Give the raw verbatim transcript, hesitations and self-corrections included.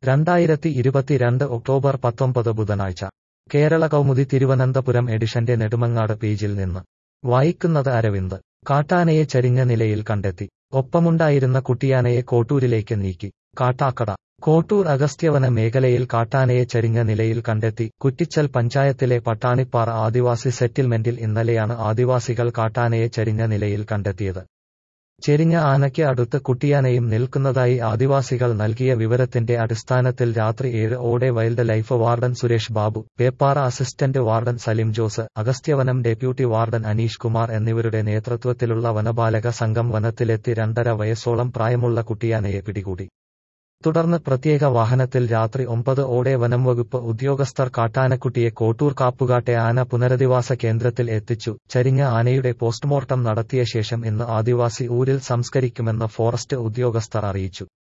രണ്ടായിരത്തി ഇരുപത്തിരണ്ട് ഒക്ടോബർ പത്തൊമ്പത് ബുധനാഴ്ച കേരള കൗമുദി തിരുവനന്തപുരം എഡിഷന്റെ നെടുമങ്ങാട് പേജിൽ നിന്ന് വായിക്കുന്നത് അരവിന്ദ്. കാട്ടാനയെ ചരിഞ്ഞ നിലയിൽ കണ്ടെത്തി. ഒപ്പമുണ്ടായിരുന്ന കുട്ടിയാനയെ കോട്ടൂരിലേക്ക് നീക്കി. കാട്ടാക്കട. കോട്ടൂർ അഗസ്ത്യവന മേഖലയിൽ കാട്ടാനയെ ചരിഞ്ഞ നിലയിൽ കണ്ടെത്തി. കുറ്റിച്ചൽ പഞ്ചായത്തിലെ പട്ടാണിപ്പാറ ആദിവാസി സെറ്റിൽമെന്റിൽ ഇന്നലെയാണ് ആദിവാസികൾ കാട്ടാനയെ ചരിഞ്ഞ നിലയിൽ കണ്ടെത്തിയത്. ചെരിഞ്ഞ ആനയ്ക്ക് അടുത്ത് കുട്ടിയാനയും നിൽക്കുന്നതായി ആദിവാസികൾ നൽകിയ വിവരത്തിന്റെ അടിസ്ഥാനത്തിൽ രാത്രി ഏഴ് ഓടെ wildlife warden Suresh Babu, Peppara assistant warden Salim Jose, Agasthyavanam deputy warden Aneesh Kumar എന്നിവരുടെ നേതൃത്വത്തിലുള്ള വനപാലക സംഘം വനത്തിലെത്തി രണ്ടര വയസ്സോളം പ്രായമുള്ള കുട്ടിയാനയെ പിടികൂടി. തുടർന്ന് പ്രത്യേക വാഹനത്തിൽ രാത്രി ഒമ്പത് ഓടെ വനംവകുപ്പ് ഉദ്യോഗസ്ഥർ കാട്ടാനക്കുട്ടിയെ കോട്ടൂർ കാപ്പുകാട്ടെ ആന പുനരധിവാസ കേന്ദ്രത്തിൽ എത്തിച്ചു. ചരിഞ്ഞ ആനയുടെ പോസ്റ്റ്മോർട്ടം നടത്തിയ ശേഷം ഇന്ന് ആദിവാസി ഊരിൽ സംസ്കരിക്കുമെന്ന് ഫോറസ്റ്റ് ഉദ്യോഗസ്ഥർ അറിയിച്ചു.